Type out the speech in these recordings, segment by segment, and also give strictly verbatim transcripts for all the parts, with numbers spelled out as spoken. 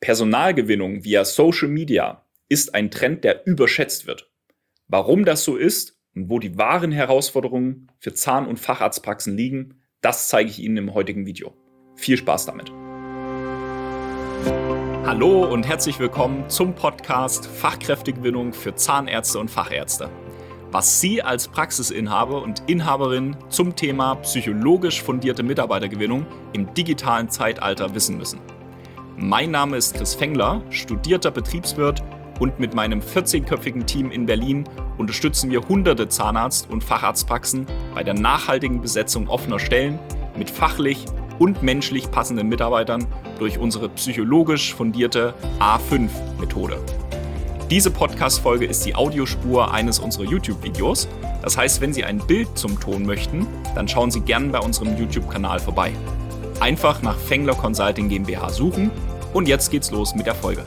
Personalgewinnung via Social Media ist ein Trend, der überschätzt wird. Warum das so ist und wo die wahren Herausforderungen für Zahn- und Facharztpraxen liegen, das zeige ich Ihnen im heutigen Video. Viel Spaß damit! Hallo und herzlich willkommen zum Podcast Fachkräftegewinnung für Zahnärzte und Fachärzte. Was Sie als Praxisinhaber und Inhaberin zum Thema psychologisch fundierte Mitarbeitergewinnung im digitalen Zeitalter wissen müssen. Mein Name ist Chris Fengler, studierter Betriebswirt, und mit meinem vierzehnköpfigen Team in Berlin unterstützen wir hunderte Zahnarzt- und Facharztpraxen bei der nachhaltigen Besetzung offener Stellen mit fachlich und menschlich passenden Mitarbeitern durch unsere psychologisch fundierte A fünf Methode. Diese Podcast-Folge ist die Audiospur eines unserer YouTube-Videos. Das heißt, wenn Sie ein Bild zum Ton möchten, dann schauen Sie gerne bei unserem YouTube-Kanal vorbei. Einfach nach Fengler Consulting GmbH suchen und jetzt geht's los mit der Folge.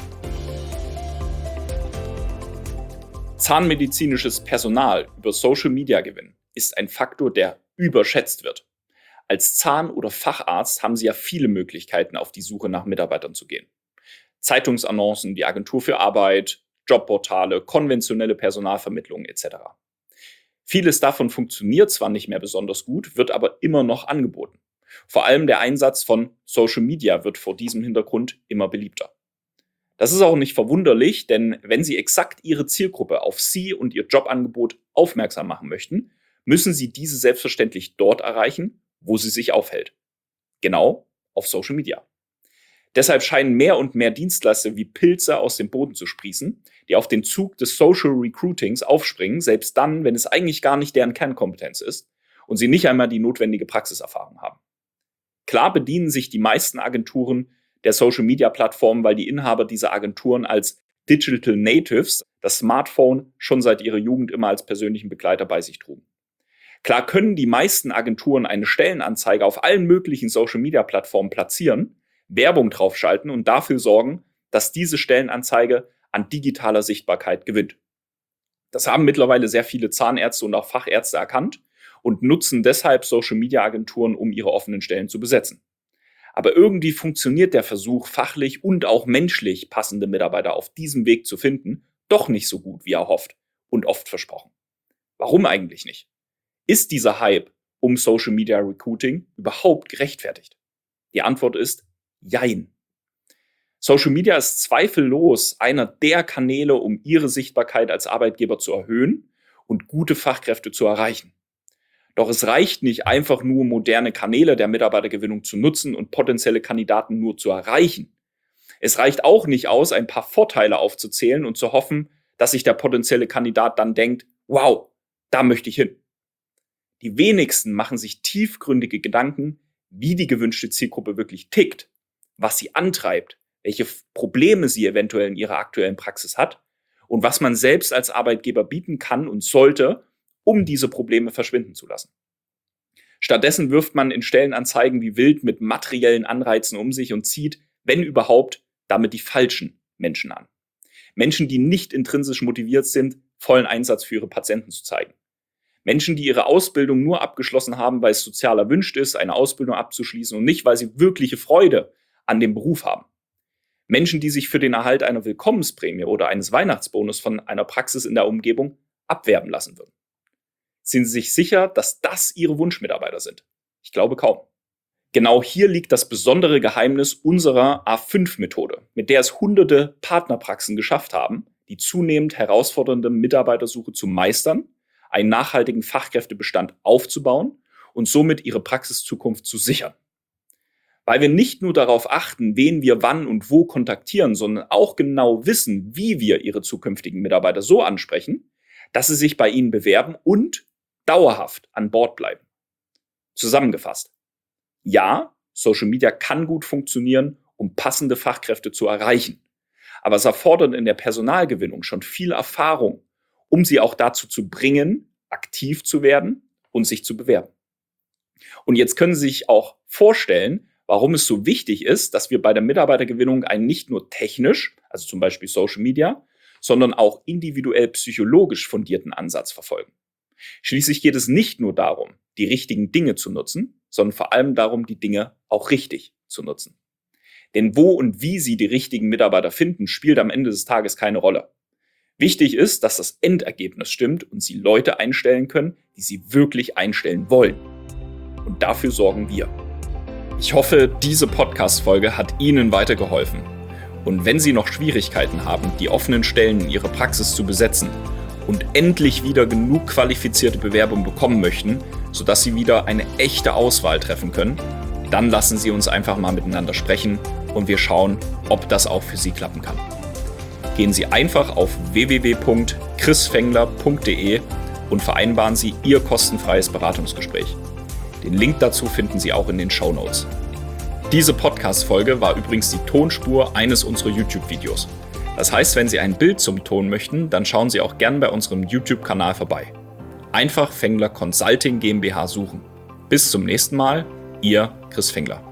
Zahnmedizinisches Personal über Social Media gewinnen ist ein Faktor, der überschätzt wird. Als Zahn- oder Facharzt haben Sie ja viele Möglichkeiten, auf die Suche nach Mitarbeitern zu gehen. Zeitungsannoncen, die Agentur für Arbeit, Jobportale, konventionelle Personalvermittlung et cetera. Vieles davon funktioniert zwar nicht mehr besonders gut, wird aber immer noch angeboten. Vor allem der Einsatz von Social Media wird vor diesem Hintergrund immer beliebter. Das ist auch nicht verwunderlich, denn wenn Sie exakt Ihre Zielgruppe auf Sie und Ihr Jobangebot aufmerksam machen möchten, müssen Sie diese selbstverständlich dort erreichen, wo sie sich aufhält. Genau auf Social Media. Deshalb scheinen mehr und mehr Dienstleister wie Pilze aus dem Boden zu sprießen, die auf den Zug des Social Recruitings aufspringen, selbst dann, wenn es eigentlich gar nicht deren Kernkompetenz ist und sie nicht einmal die notwendige Praxiserfahrung haben. Klar bedienen sich die meisten Agenturen der Social-Media-Plattformen, weil die Inhaber dieser Agenturen als Digital Natives das Smartphone schon seit ihrer Jugend immer als persönlichen Begleiter bei sich trugen. Klar können die meisten Agenturen eine Stellenanzeige auf allen möglichen Social-Media-Plattformen platzieren, Werbung draufschalten und dafür sorgen, dass diese Stellenanzeige an digitaler Sichtbarkeit gewinnt. Das haben mittlerweile sehr viele Zahnärzte und auch Fachärzte erkannt und nutzen deshalb Social-Media-Agenturen, um ihre offenen Stellen zu besetzen. Aber irgendwie funktioniert der Versuch, fachlich und auch menschlich passende Mitarbeiter auf diesem Weg zu finden, doch nicht so gut, wie erhofft und oft versprochen. Warum eigentlich nicht? Ist dieser Hype um Social Media Recruiting überhaupt gerechtfertigt? Die Antwort ist jein. Social Media ist zweifellos einer der Kanäle, um Ihre Sichtbarkeit als Arbeitgeber zu erhöhen und gute Fachkräfte zu erreichen. Doch es reicht nicht einfach nur, moderne Kanäle der Mitarbeitergewinnung zu nutzen und potenzielle Kandidaten nur zu erreichen. Es reicht auch nicht aus, ein paar Vorteile aufzuzählen und zu hoffen, dass sich der potenzielle Kandidat dann denkt, wow, da möchte ich hin. Die wenigsten machen sich tiefgründige Gedanken, wie die gewünschte Zielgruppe wirklich tickt, was sie antreibt, welche Probleme sie eventuell in ihrer aktuellen Praxis hat und was man selbst als Arbeitgeber bieten kann und sollte, um diese Probleme verschwinden zu lassen. Stattdessen wirft man in Stellenanzeigen wie wild mit materiellen Anreizen um sich und zieht, wenn überhaupt, damit die falschen Menschen an. Menschen, die nicht intrinsisch motiviert sind, vollen Einsatz für ihre Patienten zu zeigen. Menschen, die ihre Ausbildung nur abgeschlossen haben, weil es sozial erwünscht ist, eine Ausbildung abzuschließen und nicht, weil sie wirkliche Freude an dem Beruf haben. Menschen, die sich für den Erhalt einer Willkommensprämie oder eines Weihnachtsbonus von einer Praxis in der Umgebung abwerben lassen würden. Sind Sie sich sicher, dass das Ihre Wunschmitarbeiter sind? Ich glaube kaum. Genau hier liegt das besondere Geheimnis unserer A fünf Methode, mit der es hunderte Partnerpraxen geschafft haben, die zunehmend herausfordernde Mitarbeitersuche zu meistern, einen nachhaltigen Fachkräftebestand aufzubauen und somit ihre Praxiszukunft zu sichern. Weil wir nicht nur darauf achten, wen wir wann und wo kontaktieren, sondern auch genau wissen, wie wir Ihre zukünftigen Mitarbeiter so ansprechen, dass sie sich bei Ihnen bewerben und dauerhaft an Bord bleiben. Zusammengefasst. Ja, Social Media kann gut funktionieren, um passende Fachkräfte zu erreichen. Aber es erfordert in der Personalgewinnung schon viel Erfahrung, um sie auch dazu zu bringen, aktiv zu werden und sich zu bewerben. Und jetzt können Sie sich auch vorstellen, warum es so wichtig ist, dass wir bei der Mitarbeitergewinnung einen nicht nur technisch, also zum Beispiel Social Media, sondern auch individuell psychologisch fundierten Ansatz verfolgen. Schließlich geht es nicht nur darum, die richtigen Dinge zu nutzen, sondern vor allem darum, die Dinge auch richtig zu nutzen. Denn wo und wie Sie die richtigen Mitarbeiter finden, spielt am Ende des Tages keine Rolle. Wichtig ist, dass das Endergebnis stimmt und Sie Leute einstellen können, die Sie wirklich einstellen wollen. Und dafür sorgen wir. Ich hoffe, diese Podcast-Folge hat Ihnen weitergeholfen. Und wenn Sie noch Schwierigkeiten haben, die offenen Stellen in Ihrer Praxis zu besetzen und endlich wieder genug qualifizierte Bewerbungen bekommen möchten, sodass Sie wieder eine echte Auswahl treffen können, dann lassen Sie uns einfach mal miteinander sprechen und wir schauen, ob das auch für Sie klappen kann. Gehen Sie einfach auf w w w punkt chris fengler punkt d e und vereinbaren Sie Ihr kostenfreies Beratungsgespräch. Den Link dazu finden Sie auch in den Shownotes. Diese Podcast-Folge war übrigens die Tonspur eines unserer YouTube-Videos. Das heißt, wenn Sie ein Bild zum Ton möchten, dann schauen Sie auch gern bei unserem YouTube-Kanal vorbei. Einfach Fengler Consulting GmbH suchen. Bis zum nächsten Mal, Ihr Chris Fengler.